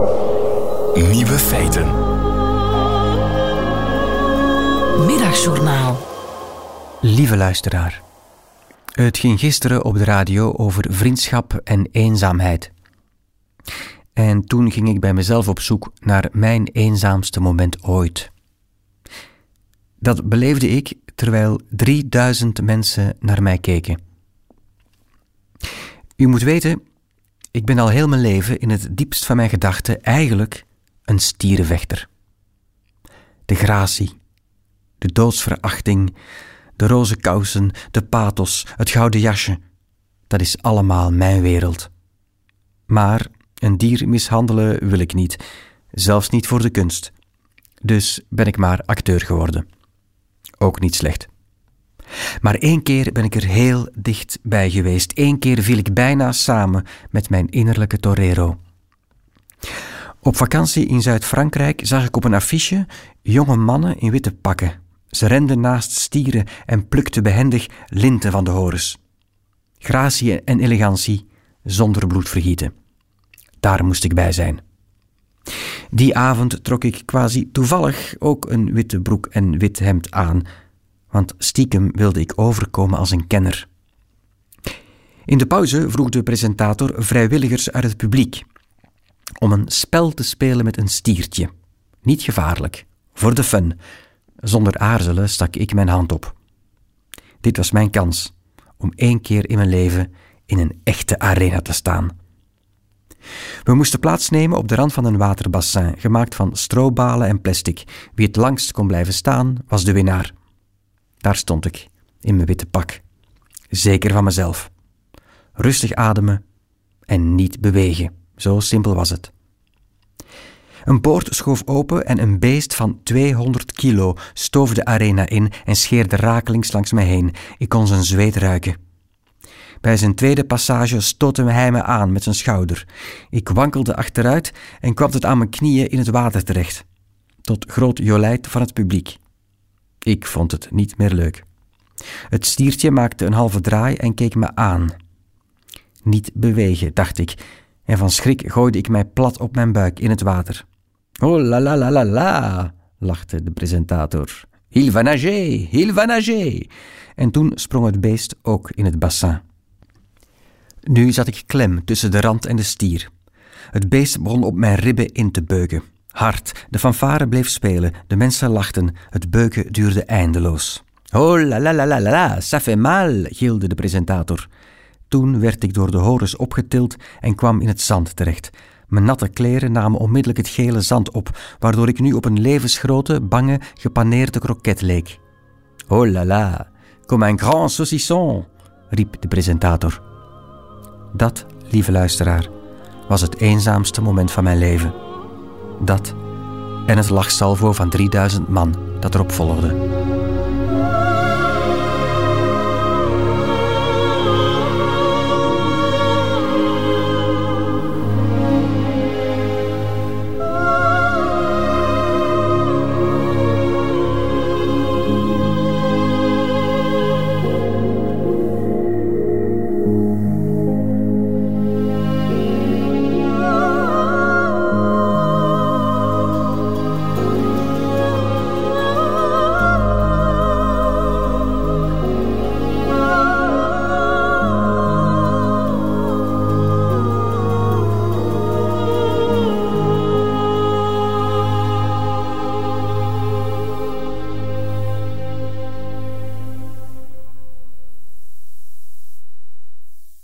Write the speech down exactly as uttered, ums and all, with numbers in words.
Nieuwe feiten. Middagjournaal. Lieve luisteraar. Het ging gisteren op de radio over vriendschap en eenzaamheid. En toen ging ik bij mezelf op zoek naar mijn eenzaamste moment ooit. Dat beleefde ik terwijl drieduizend mensen naar mij keken. U moet weten, ik ben al heel mijn leven in het diepst van mijn gedachten eigenlijk een stierenvechter. De gratie, de doodsverachting, de roze kousen, de pathos, het gouden jasje, dat is allemaal mijn wereld. Maar een dier mishandelen wil ik niet, zelfs niet voor de kunst. Dus ben ik maar acteur geworden. Ook niet slecht. Maar één keer ben ik er heel dichtbij geweest. Eén keer viel ik bijna samen met mijn innerlijke torero. Op vakantie in Zuid-Frankrijk zag ik op een affiche jonge mannen in witte pakken. Ze renden naast stieren en plukten behendig linten van de horens. Gratie en elegantie, zonder bloedvergieten. Daar moest ik bij zijn. Die avond trok ik quasi toevallig ook een witte broek en wit hemd aan, want stiekem wilde ik overkomen als een kenner. In de pauze vroeg de presentator vrijwilligers uit het publiek om een spel te spelen met een stiertje. Niet gevaarlijk, voor de fun. Zonder aarzelen stak ik mijn hand op. Dit was mijn kans om één keer in mijn leven in een echte arena te staan. We moesten plaatsnemen op de rand van een waterbassin, gemaakt van strobalen en plastic. Wie het langst kon blijven staan, was de winnaar. Daar stond ik, in mijn witte pak. Zeker van mezelf. Rustig ademen en niet bewegen. Zo simpel was het. Een poort schoof open en een beest van tweehonderd kilo stoof de arena in en scheerde rakelings langs mij heen. Ik kon zijn zweet ruiken. Bij zijn tweede passage stootte hij me aan met zijn schouder. Ik wankelde achteruit en kwam tot aan mijn knieën in het water terecht. Tot groot jolijt van het publiek. Ik vond het niet meer leuk. Het stiertje maakte een halve draai en keek me aan. Niet bewegen, dacht ik, en van schrik gooide ik mij plat op mijn buik in het water. Oh la la la la la, lachte de presentator. Il va nager, il va nager. En toen sprong het beest ook in het bassin. Nu zat ik klem tussen de rand en de stier. Het beest begon op mijn ribben in te beuken. Hard, de fanfare bleef spelen, de mensen lachten, het beuken duurde eindeloos. Oh la la la la la, ça fait mal, gilde de presentator. Toen werd ik door de horens opgetild en kwam in het zand terecht. Mijn natte kleren namen onmiddellijk het gele zand op, waardoor ik nu op een levensgrote, bange, gepaneerde kroket leek. Oh la la, comme un grand saucisson, riep de presentator. Dat, lieve luisteraar, was het eenzaamste moment van mijn leven. Dat en het lachsalvo van drieduizend man dat erop volgde.